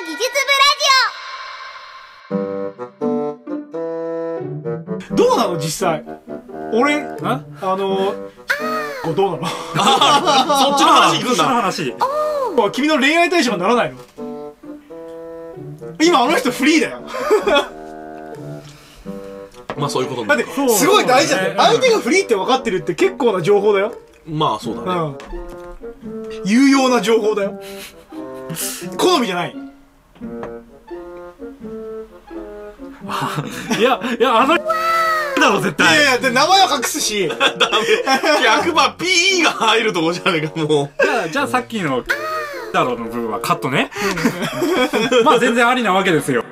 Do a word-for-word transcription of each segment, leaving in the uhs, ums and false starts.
技術部ラジオ。 どうなの実際。俺、あのー、どうなのそっちの話行くんだ。 話。 君の恋愛対象にならないの？今あの人フリーだよ。 まあそういうことだって、すごい大事だよ。相手がフリーって分かってるって結構な情報だよ。 まあそうだね。 うん。有用な情報だよ。好みじゃない。 いや、いや、あのだろ、絶対。 いやいや、で名前は隠すし。 ダメ。ひゃくばん ピー が入るとこじゃねえか、もう。 じゃあ、じゃあさっきのだろの部分はカットね。まあ全然ありなわけですよ。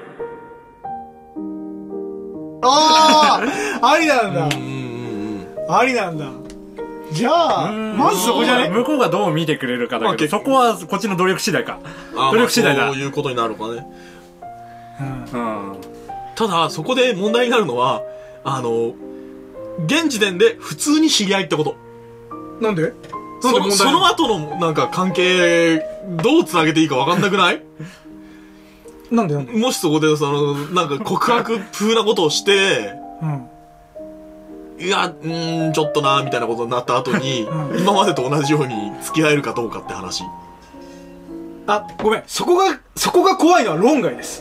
ああ、ありなんだ。 うんうんありなんだ。じゃあ、まずそこじゃね？ 向こうがどう見てくれるかだけど、そこはこっちの努力次第か。努力次第だ。 そういうことになるかね。 うん。 ただ、そこで問題になるのは、あの、現時点で普通に知り合いってこと。 なんで？ その、その後のなんか関係、どう繋げていいか分かんなくない？ なんでなんで？ もしそこでその、なんか告白風なことをして、 うん。 いや、うーん、ちょっとな、みたいなことになった後に、 うん、 今までと同じように付き合えるかどうかって話。 あ、ごめん。そこが、そこが怖いのは論外です。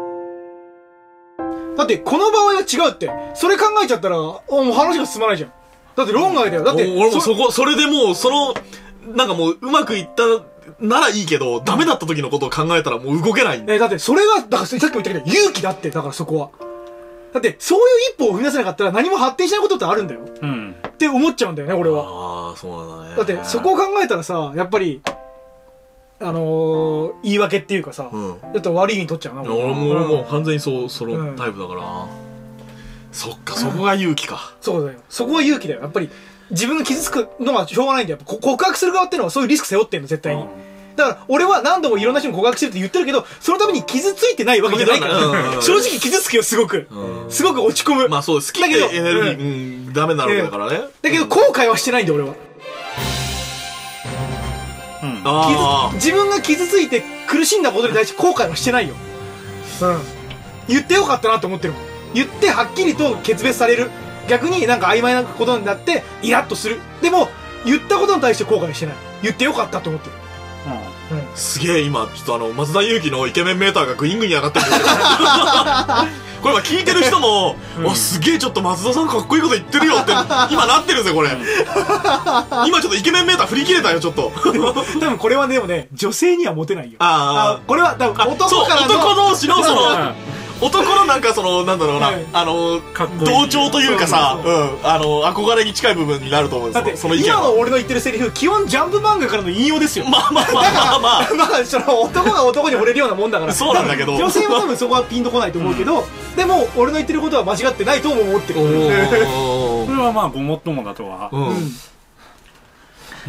だって、この場合は違うって。それ考えちゃったら、もう話が進まないじゃん。だって論外だよ。だって。 俺もそこ、それでもう、その、なんかもう、うまくいったならいいけど、ダメだった時のことを考えたらもう動けないんだ。 え、だって、それが、だからさっきも言ったけど、勇気だって、だからそこは。だって、そういう一歩を踏み出せなかったら何も発展しないことってあるんだよ。うん。って思っちゃうんだよね、俺は。 ああ、そうなんだね。 だって、そこを考えたらさ、やっぱり、あのー、言い訳っていうかさ、うん、だって悪い意味取っちゃうな。 俺も、俺も完全にそう、そのタイプだから、うん、そっか、そこが勇気か、 うん。そうだよ。そこは勇気だよ。やっぱり、自分が傷つくのはしょうがないんだよ。告白する側っていうのはそういうリスク背負ってんの、絶対に。うん、だから、俺は何度もいろんな人に告白してるって言ってるけど、そのために傷ついてないわけじゃないから、正直傷つくよ、すごく。うん、すごく落ち込む。 まあそう、好きだけど、エネルギー、うん、ダメになるわけだからね。 だけど、後悔はしてないんだよ、俺は。うん、自分が傷ついて苦しんだことに対して後悔はしてないよ。うん。言ってよかったなと思ってるもん。言ってはっきりと決別される。逆になんか曖昧なことになってイラッとする。でも、言ったことに対して後悔してない。言ってよかったと思ってる。 うんうん、すげえ今、ちょっとあの、松田祐希のイケメンメーターがグイングイン上がってるんですよ。これ今聞いてる人も、うん、あ、すげえちょっと松田さんかっこいいこと言ってるよって、今なってるぜ、これ。今ちょっとイケメンメーター振り切れたよ、ちょっと。 多分これはね、でもね、女性にはモテないよ。ああ。これは、多分男からの。 男同士のその、男のなんかその、なんだろうな、あの、同調というかさ、うん、あの、憧れに近い部分になると思うんですよ。その意見今の俺の言ってるセリフ、基本ジャンプ漫画からの引用ですよ。 まあまあまあまあまあ。 まあ、その男が男に惚れるようなもんだから。 そうなんだけど。 女性は多分そこはピンとこないと思うけど、でも、俺の言ってることは間違ってないとも思ってる。これはまあ、ごもっともだとは。うん。うん。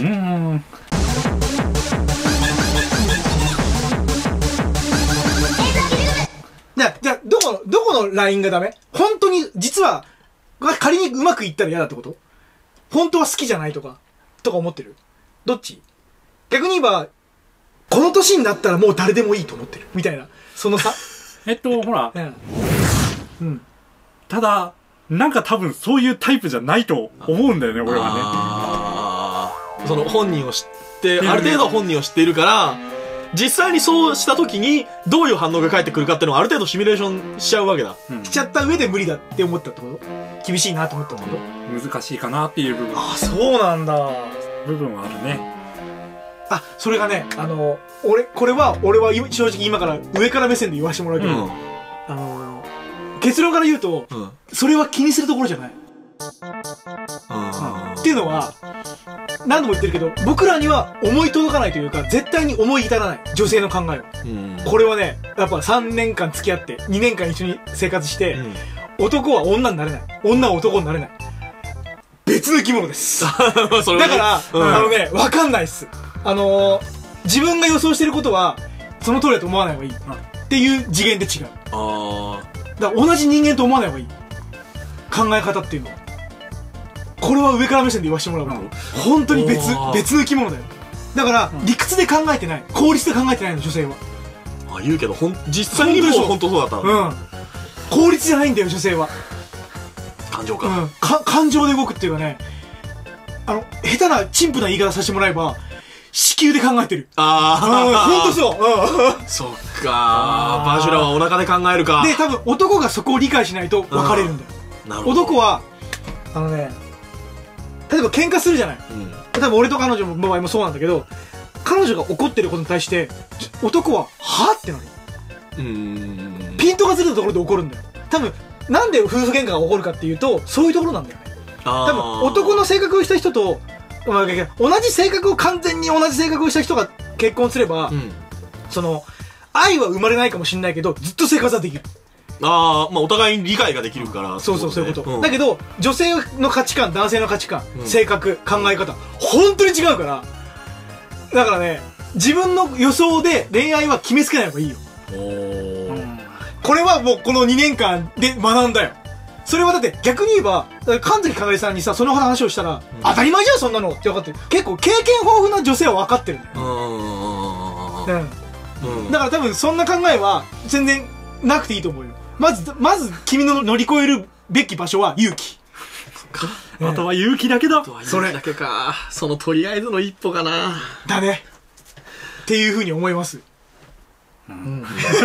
じゃあ、じゃあ、どこの、どこのラインがダメ？本当に、実は、仮にうまくいったら嫌だってこと？本当は好きじゃないとか、とか思ってる？どっち？逆に言えば、この年になったらもう誰でもいいと思ってる。みたいな。その差？ えっと、ほら。うん。ただ、なんか多分そういうタイプじゃないと思うんだよね、俺はね。 ああ。その本人を知って、ある程度本人を知っているから、実際にそうした時にどういう反応が返ってくるかっていうのをある程度シミュレーションしちゃうわけだ、 うん、しちゃった上で無理だって思ったってこと？厳しいなと思ったってこと？ 難しいかなっていう部分。 ああ、そうなんだ。 部分はあるね。 あ、それがね、あの俺これは俺は正直今から上から目線で言わせてもらうけど、うん、あの結論から言うと、うん、それは気にするところじゃない、うんうん、っていうのは何度も言ってるけど、僕らには思い届かないというか、絶対に思い至らない。女性の考えは。うん、これはね、やっぱさんねんかん付き合って、にねんかん一緒に生活して、うん、男は女になれない。女は男になれない。別の生き物です。だから、うん、あのね、わかんないっす。あのー、自分が予想してることは、その通りだと思わない方がいい。っていう次元で違う。あー。だから同じ人間と思わない方がいい。考え方っていうのは。これは上から目線で言わせてもらうと、本当に別、別の生き物だよ。だから、理屈で考えてない。効率で考えてないの、女性は。 あ、言うけど、ほん、実際にもう本当そうだったの。 うん。効率じゃないんだよ、女性は。 感情か。 うん。か、感情で動くっていうかね、あの、下手な、陳腐な言い方させてもらえば、子宮で考えてる。 ああ。 ほんとそう。うん。 そっかー。バジュラはお腹で考えるか。 で、多分男がそこを理解しないと別れるんだよ。 なるほど。 男は、あのね、例えば喧嘩するじゃない。うん、例えば俺と彼女の場合もそうなんだけど、彼女が怒ってることに対して、男は、はぁってなる。うーん。ピントがずれたところで怒るんだよ。多分、なんで夫婦喧嘩が起こるかっていうと、そういうところなんだよね。多分、男の性格をした人と、まあ、同じ性格を完全に同じ性格をした人が結婚すれば、うん、その、愛は生まれないかもしれないけど、ずっと生活はできる。 ああ、まあお互いに理解ができるから。 うん、そうそうそういうこと。うん、だけど、女性の価値観、男性の価値観、うん、性格、考え方、本当に違うから、だからね、自分の予想で恋愛は決めつけない方がいいよ。おー、うん、これはもうこのにねんかんで学んだよ。それはだって逆に言えば、神崎かなりさんにさ、その話をしたら、うん、当たり前じゃんそんなのって分かってる。結構経験豊富な女性は分かってるんだよ。うん。だから多分そんな考えは全然なくていいと思うよ。まず、まず君の乗り越えるべき場所は勇気。 あとは勇気だけだ。 それだけか。そのとりあえずの一歩かな。 だね。っていうふうに思います。うん。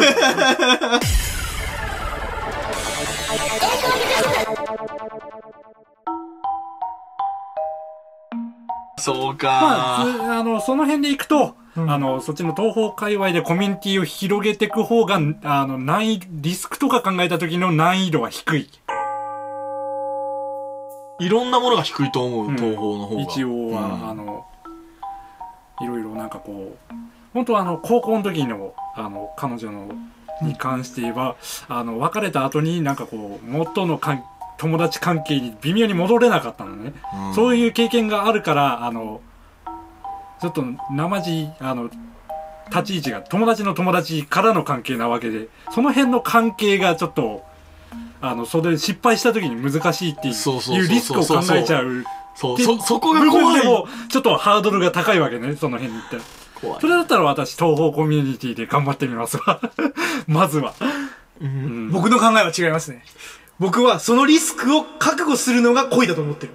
そうか。 まあ、あの、その辺でいくと、うん、あの、そっちの東方界隈でコミュニティを広げていく方が、あの、難易、リスクとか考えた時の難易度は低い。 いろんなものが低いと思う、うん、東方の方が。 一応は、うん、あの、いろいろなんかこう、本当はあの、高校の時の、あの、彼女の、に関して言えば、あの、別れた後になんかこう、元の関友達関係に微妙に戻れなかったのね。うん、そういう経験があるから、あの、ちょっと、生地、あの、立ち位置が友達の友達からの関係なわけで、その辺の関係がちょっと、あの、それで失敗した時に難しいっていうリスクを考えちゃう。 そう、そ、そこが怖い。 でも、ちょっとハードルが高いわけね、その辺に行ったら。怖い。それだったら私、東方コミュニティで頑張ってみますわ。まずは、 うんうん。僕の考えは違いますね。僕はそのリスクを覚悟するのが恋だと思ってる。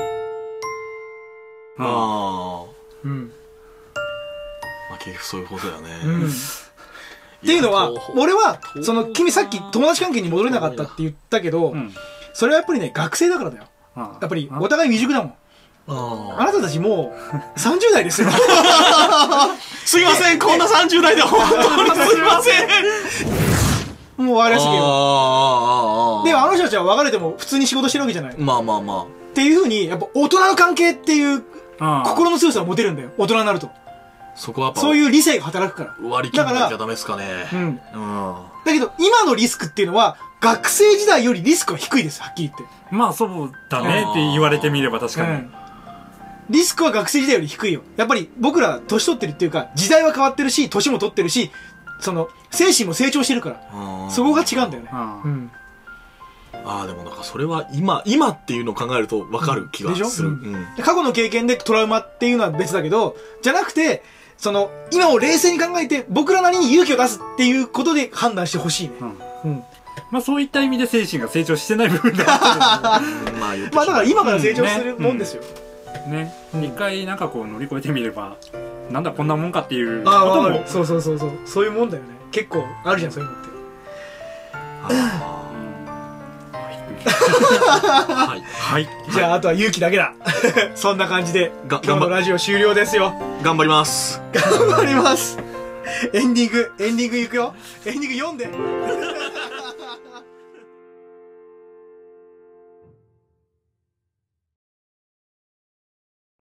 ああ。うん。まあ結局そういうことだよね。うん。 っていうのは、俺は、その、君さっき友達関係に戻れなかったって言ったけど、うん、それはやっぱりね、学生だからだよ。やっぱり、お互い未熟だもん。あ, あなたたちもう、さんじゅう代ですよ。 すいません、こんなさんじゅう代で本当にすいません。 もうあれらしいけど。でもあの人たちは別れても普通に仕事してるわけじゃない。 まあまあまあ。 っていう風に、やっぱ大人の関係っていう、心の強さを持てるんだよ。大人になると。 そこはやっぱそういう理性が働くから。 割り切らなきゃダメですかね。うん。うん。 だけど、今のリスクっていうのは、学生時代よりリスクは低いです、はっきり言って。 まあそうだねって言われてみれば確かに。うん、 リスクは学生時代より低いよ。やっぱり僕ら年取ってるっていうか、時代は変わってるし、年も取ってるし、その、精神も成長してるから。そこが違うんだよね。うん。 ああ、でもなんかそれは今、今っていうのを考えると分かる気がする。うん、 でしょ、うん、過去の経験でトラウマっていうのは別だけど、じゃなくて、その、今を冷静に考えて、僕らなりに勇気を出すっていうことで判断してほしいね。うん。うん。 まあそういった意味で精神が成長してない部分がある、ね。まあ、まあだから今から成長するもんですよ。 うん、ね。一、うんね、回なんかこう乗り越えてみれば、なんだこんなもんかっていうことも。 ああ、そうそうそうそう。そういうもんだよね。結構あるじゃん、そういうのって。はい。はい。じゃあ、あとは勇気だけだ。そんな感じで、今日のラジオ終了ですよ。 頑張ります。 頑張ります。エンディング、エンディングいくよ。エンディング読んで。